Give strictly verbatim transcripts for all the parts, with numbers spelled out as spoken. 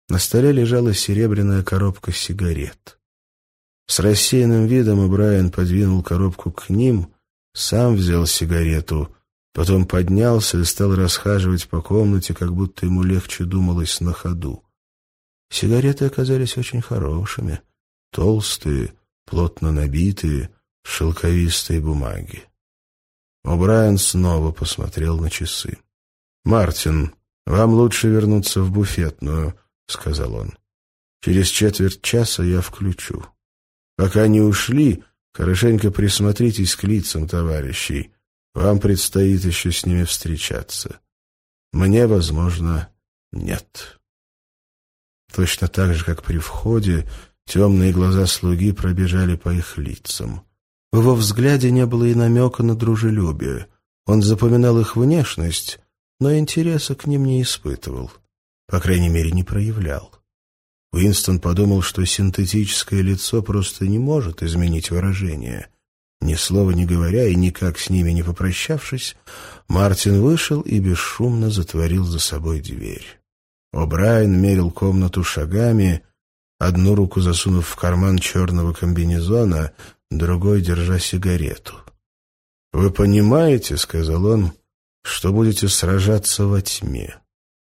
На столе лежала серебряная коробка сигарет. С рассеянным видом О'Брайен подвинул коробку к ним, сам взял сигарету, потом поднялся и стал расхаживать по комнате, как будто ему легче думалось на ходу. Сигареты оказались очень хорошими, толстые, плотно набитые, шелковистой бумаги. О'Брайен снова посмотрел на часы. «Мартин, вам лучше вернуться в буфетную», — сказал он. «Через четверть часа я включу. Пока не ушли, хорошенько присмотритесь к лицам товарищей. Вам предстоит еще с ними встречаться. Мне, возможно, нет». Точно так же, как при входе, темные глаза слуги пробежали по их лицам. В его взгляде не было и намека на дружелюбие. Он запоминал их внешность, но интереса к ним не испытывал. По крайней мере, не проявлял. Уинстон подумал, что синтетическое лицо просто не может изменить выражение. Ни слова не говоря и никак с ними не попрощавшись, Мартин вышел и бесшумно затворил за собой дверь. О'Брайен мерил комнату шагами, одну руку засунув в карман черного комбинезона, другой держа сигарету. «Вы понимаете, — сказал он, — что будете сражаться во тьме.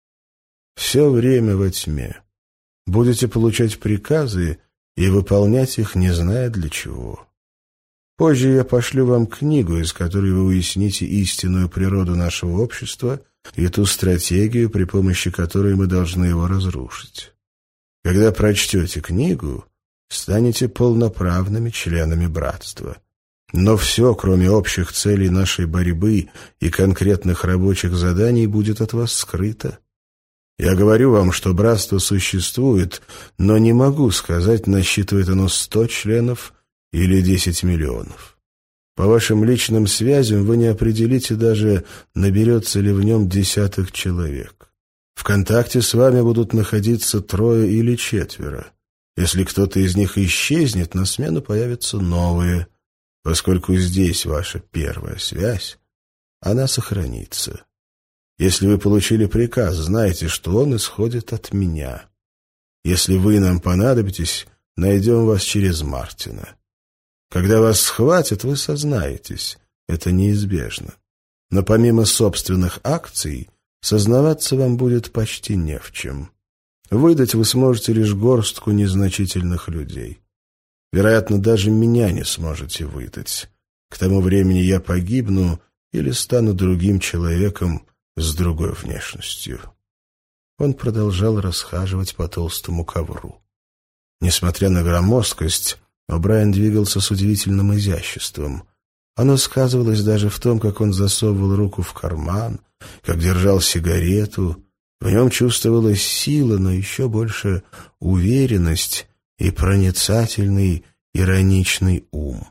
Все время во тьме. Будете получать приказы и выполнять их, не зная для чего. Позже я пошлю вам книгу, из которой вы уясните истинную природу нашего общества и ту стратегию, при помощи которой мы должны его разрушить. Когда прочтете книгу, станете полноправными членами братства. Но все, кроме общих целей нашей борьбы и конкретных рабочих заданий, будет от вас скрыто. Я говорю вам, что братство существует, но не могу сказать, насчитывает оно сто членов или десять миллионов. По вашим личным связям вы не определите даже, наберется ли в нем десяток человек. В контакте с вами будут находиться трое или четверо. Если кто-то из них исчезнет, на смену появятся новые. Поскольку здесь ваша первая связь, она сохранится. Если вы получили приказ, знайте, что он исходит от меня. Если вы нам понадобитесь, найдем вас через Мартина. Когда вас схватят, вы сознаетесь. Это неизбежно. Но помимо собственных акций, сознаваться вам будет почти не в чем. Выдать вы сможете лишь горстку незначительных людей. Вероятно, даже меня не сможете выдать. К тому времени я погибну или стану другим человеком с другой внешностью. Он продолжал расхаживать по толстому ковру. Несмотря на громоздкость, О'Брайен двигался с удивительным изяществом. Оно сказывалось даже в том, как он засовывал руку в карман, как держал сигарету. В нем чувствовалась сила, но еще больше уверенность и проницательный, ироничный ум.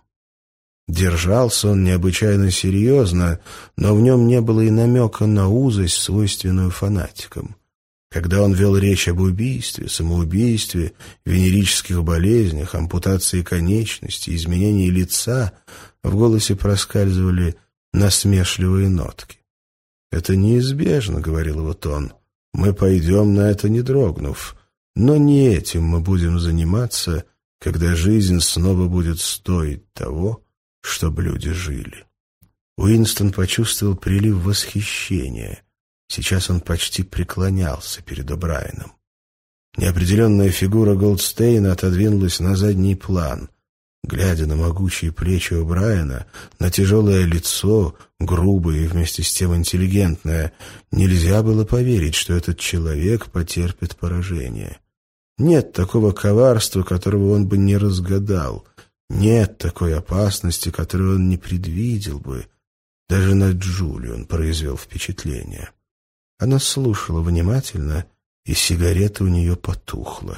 Держался он необычайно серьезно, но в нем не было и намека на узость, свойственную фанатикам. Когда он вел речь об убийстве, самоубийстве, венерических болезнях, ампутации конечностей, изменении лица, в голосе проскальзывали насмешливые нотки. «Это неизбежно», — говорил его тон. «Мы пойдем на это, не дрогнув. Но не этим мы будем заниматься, когда жизнь снова будет стоить того, чтобы люди жили». Уинстон почувствовал прилив восхищения. Сейчас он почти преклонялся перед О'Брайеном. Неопределенная фигура Голдстейна отодвинулась на задний план. Глядя на могучие плечи О'Брайена, на тяжелое лицо, грубое и вместе с тем интеллигентное, нельзя было поверить, что этот человек потерпит поражение. Нет такого коварства, которого он бы не разгадал. Нет такой опасности, которую он не предвидел бы. Даже на Джули он произвел впечатление. Она слушала внимательно, и сигарета у нее потухла.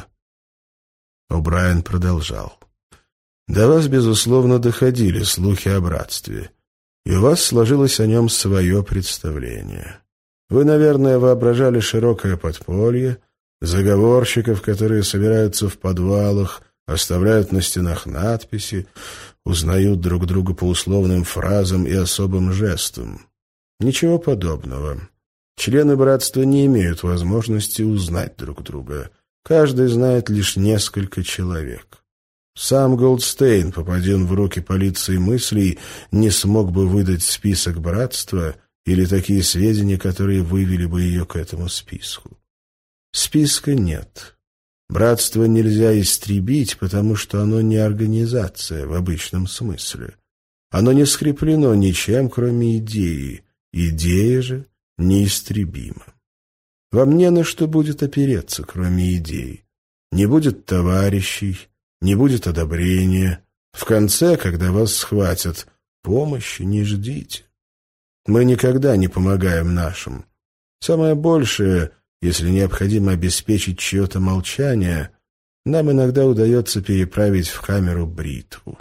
О'Брайен продолжал. «До вас, безусловно, доходили слухи о братстве, и у вас сложилось о нем свое представление. Вы, наверное, воображали широкое подполье, заговорщиков, которые собираются в подвалах, оставляют на стенах надписи, узнают друг друга по условным фразам и особым жестам. Ничего подобного. Члены братства не имеют возможности узнать друг друга. каждый знает лишь несколько человек. Сам Голдстейн, попади он в руки полиции мыслей, не смог бы выдать список братства или такие сведения, которые вывели бы ее к этому списку. Списка нет. Братство нельзя истребить, потому что оно не организация в обычном смысле. Оно не скреплено ничем, кроме идеи. Идея же неистребима. Вам не на что будет опереться, кроме идей. Не будет товарищей, не будет одобрения. В конце, когда вас схватят, помощи не ждите. Мы никогда не помогаем нашим. Самое большее, если необходимо обеспечить чье-то молчание, нам иногда удается переправить в камеру бритву.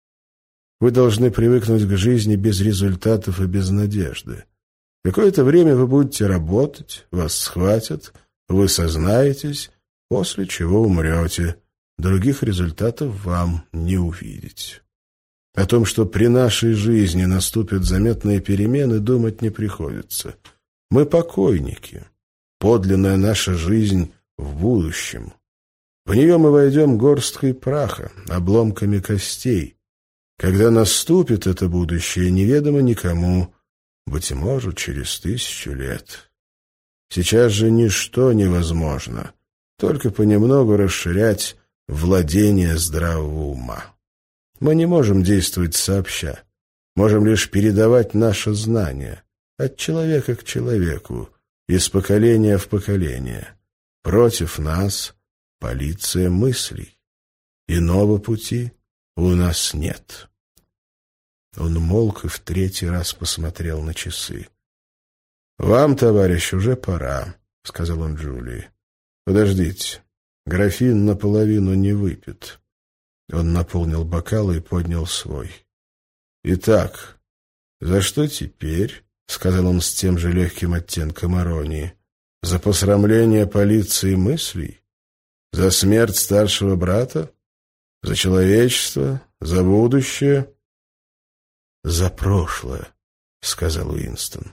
Вы должны привыкнуть к жизни без результатов и без надежды. Какое-то время вы будете работать, вас схватят, вы сознаетесь, после чего умрете. Других результатов вам не увидеть. О том, что при нашей жизни наступят заметные перемены, думать не приходится. Мы покойники. Подлинная наша жизнь в будущем. В нее мы войдем горсткой праха, обломками костей. Когда наступит это будущее, неведомо никому, быть может, через тысячу лет. Сейчас же ничто невозможно, только понемногу расширять владение здравого ума. Мы не можем действовать сообща, можем лишь передавать наше знание от человека к человеку, из поколения в поколение. Против нас полиция мыслей. Иного пути у нас нет. Он умолк и в третий раз посмотрел на часы. «Вам, товарищ, уже пора», — сказал он Джулии. «Подождите, графин наполовину не выпит». Он наполнил бокалы и поднял свой. «Итак, за что теперь?» — сказал он с тем же легким оттенком иронии. «За посрамление полиции мыслей? За смерть старшего брата? За человечество? За будущее?» «За прошлое», — сказал Уинстон.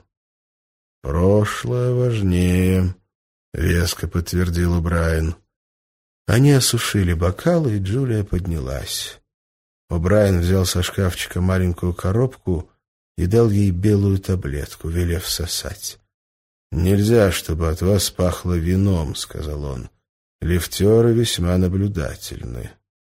«Прошлое важнее», — веско подтвердил О'Брайен. Они осушили бокалы, и Джулия поднялась. О'Брайен взял со шкафчика маленькую коробку и дал ей белую таблетку, велев сосать. «Нельзя, чтобы от вас пахло вином», — сказал он. «Лифтеры весьма наблюдательны».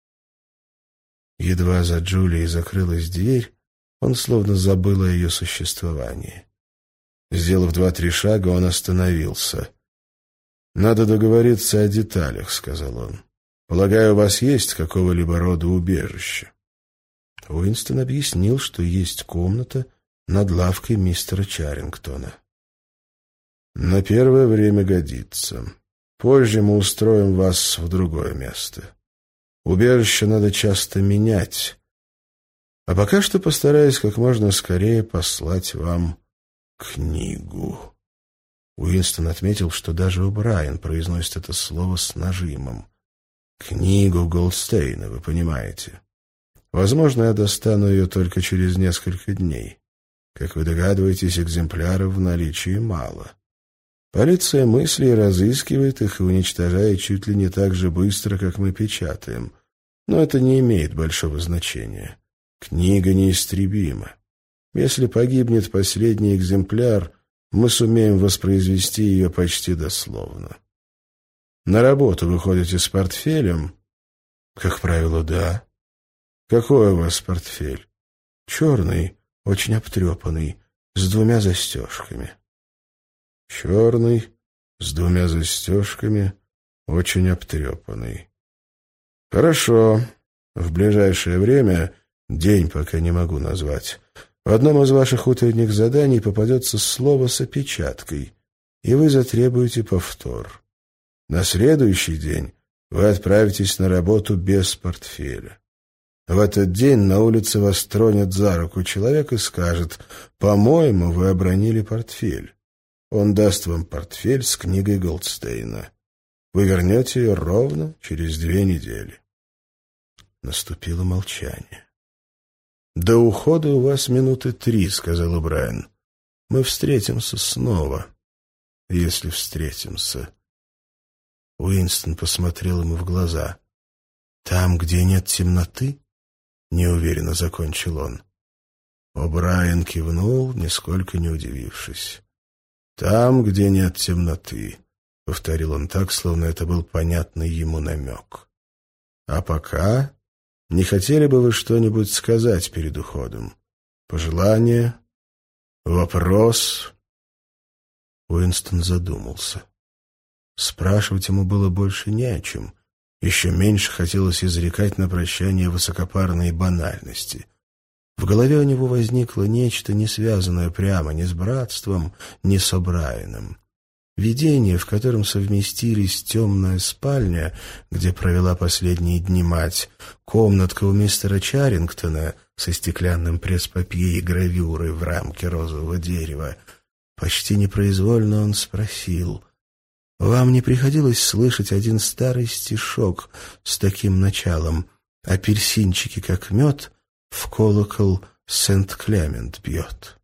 Едва за Джулией закрылась дверь, он словно забыл о ее существовании. Сделав два-три шага, он остановился. «Надо договориться о деталях», — сказал он. «Полагаю, у вас есть какого-либо рода убежище?» Уинстон объяснил, что есть комната над лавкой мистера Чарингтона. «На первое время годится. Позже мы устроим вас в другое место. Убежище надо часто менять. А пока что постараюсь как можно скорее послать вам книгу». Уинстон отметил, что даже О'Брайен произносит это слово с нажимом. «Книгу Голдстейна, вы понимаете. Возможно, я достану ее только через несколько дней. Как вы догадываетесь, экземпляров в наличии мало. Полиция мыслей разыскивает их и уничтожает чуть ли не так же быстро, как мы печатаем. Но это не имеет большого значения. Книга неистребима. Если погибнет последний экземпляр, мы сумеем воспроизвести ее почти дословно. На работу вы ходите с портфелем? Как правило, да. Какой у вас портфель? Черный, очень обтрепанный, с двумя застежками. Черный, с двумя застежками, очень обтрепанный. Хорошо. В ближайшее время, день пока не могу назвать, в одном из ваших утренних заданий попадется слово с опечаткой, и вы затребуете повтор. На следующий день вы отправитесь на работу без портфеля. В этот день на улице вас тронет за руку человек и скажет: «По-моему, вы обронили портфель». Он даст вам портфель с книгой Голдстейна. Вы вернете ее ровно через две недели. Наступило молчание. «До ухода у вас минуты три», — сказал О'Брайен. «Мы встретимся снова, если встретимся». Уинстон посмотрел ему в глаза. «Там, где нет темноты?» — неуверенно закончил он. О'Брайен кивнул, нисколько не удивившись. «Там, где нет темноты», — повторил он так, словно это был понятный ему намек. «А пока не хотели бы вы что-нибудь сказать перед уходом? Пожелание? Вопрос?» Уинстон задумался. Спрашивать ему было больше не о чем. Еще меньше хотелось изрекать на прощание высокопарные банальности. В голове у него возникло нечто, не связанное прямо ни с братством, ни с О'Брайеном. Видение, в котором совместились темная спальня, где провела последние дни мать, комнатка у мистера Чарингтона со стеклянным пресс-папье и гравюрой в рамке розового дерева. Почти непроизвольно он спросил: «Вам не приходилось слышать один старый стишок с таким началом: «Апельсинчики, как мед, в колокол Сент-Клемент бьет»?»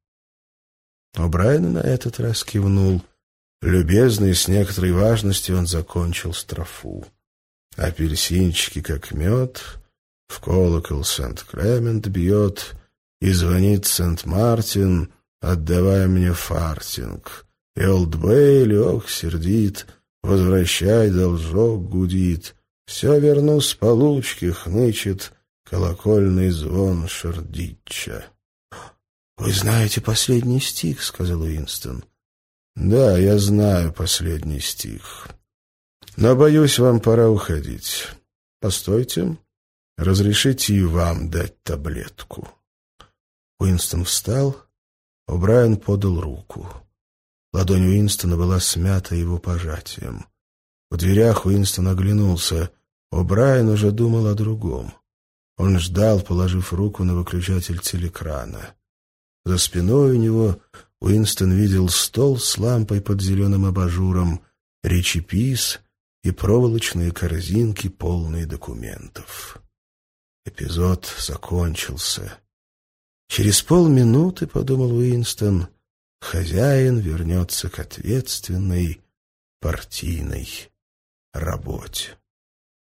О'Брайен на этот раз кивнул. Любезно и с некоторой важностью он закончил строфу. «Апельсинчики, как мед, в колокол Сент-Клемент бьет, и звонит Сент-Мартин, отдавай мне фартинг. И Олд Бейли, ох, сердит, возвращай, должок гудит. Все верну с получки, хнычет колокольный звон Шердича». «Вы знаете последний стих», — сказал Уинстон. «Да, я знаю последний стих. Но, боюсь, вам пора уходить. Постойте, разрешите и вам дать таблетку». Уинстон встал, О'Брайен подал руку. Ладонь Уинстона была смята его пожатием. В дверях Уинстон оглянулся. О'Брайен уже думал о другом. Он ждал, положив руку на выключатель телекрана. За спиной у него Уинстон видел стол с лампой под зеленым абажуром, речепис и проволочные корзинки, полные документов. Эпизод закончился. Через полминуты, — подумал Уинстон, — хозяин вернется к ответственной партийной работе.